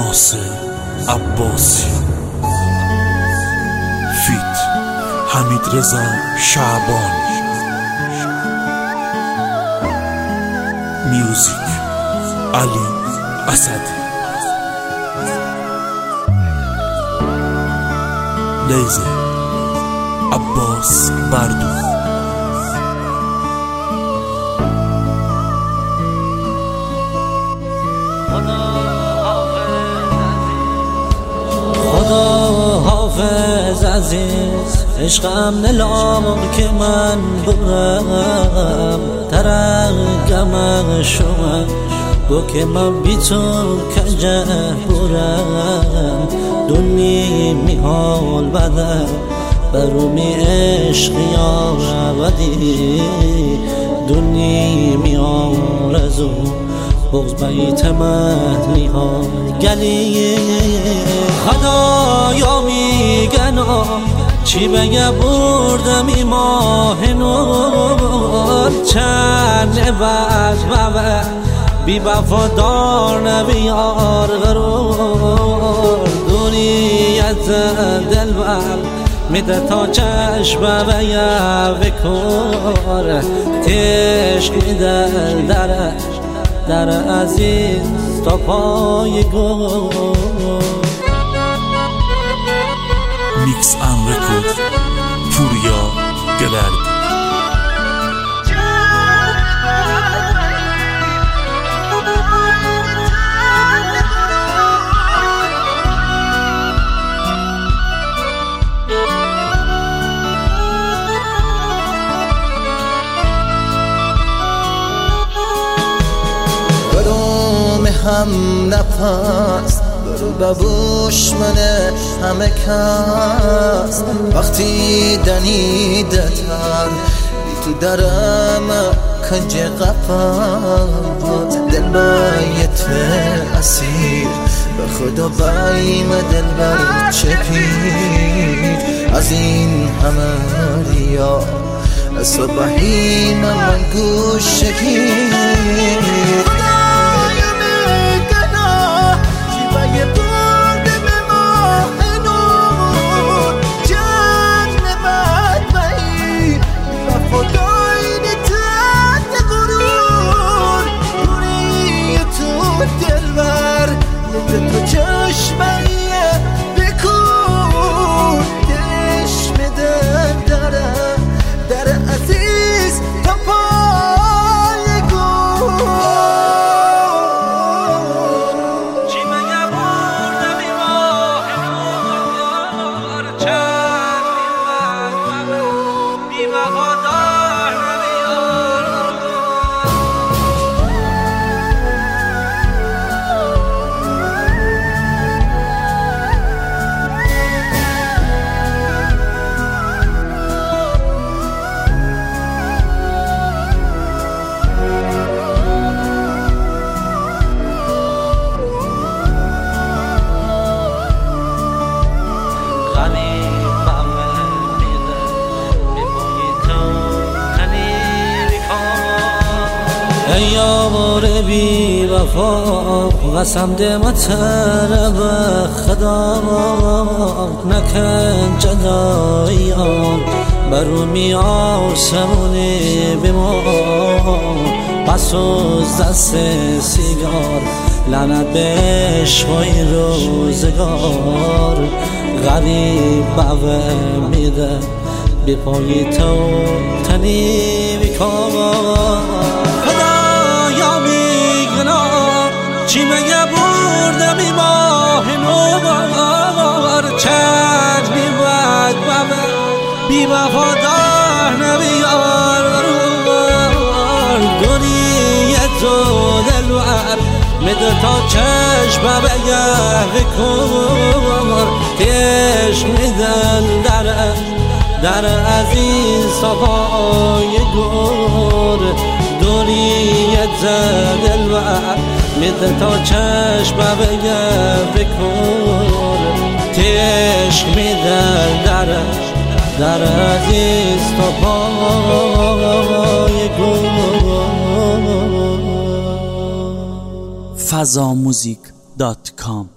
ناصر عباسی فیت حمید رضا شعبان میوزیک علی اسدی لیزر عباس بردو خدا حافظ عزیز عشقم نلام که من برم ترقم شما گو که من بی تو کنجه برم دنی میحال بده برومی عشق یار ودی دنی میحال ازو بغض بیت مدنی ها گلی خدایا میگنا چی بگه بردم ای ماه نور چند بعد بابه بی وفادار نبیار غرور دنیت دلبر میده تا چشم بگه بکر تشک میده در عزیز تا پای گل میکس ان رکورد پوریا گلرد هم نفس برو ببوش منه همه کس وقتی دنیده تر بی تو درم کنج قفت دل بایت اسیر به خدا بایم دل بر چپید از این همه ریا صبحی من گوش شکید تو چشمه بکن دشم در عزیز تا پای گل چی مگه بردم ای ماه نور چند بی وفادار نمیار ای یار بی وفا قسم ده مطرب خدا نکن جدایان برومی آسمونی بمان پس از دست سیگار لعنت به عشقای روزگار غریب باوه میده بی پای تو تنی بیکار چی مگه بردم ای ماه نور چند میبود بابه بی وفادار نمیار دنیت و دلور میده تا چشم بگه بکن تشک میدن در عزیز تا پای گل دنیت دلور میده تا چشم بگه بکن تشک میدن در عزیز تا پای گل fazamuzik.com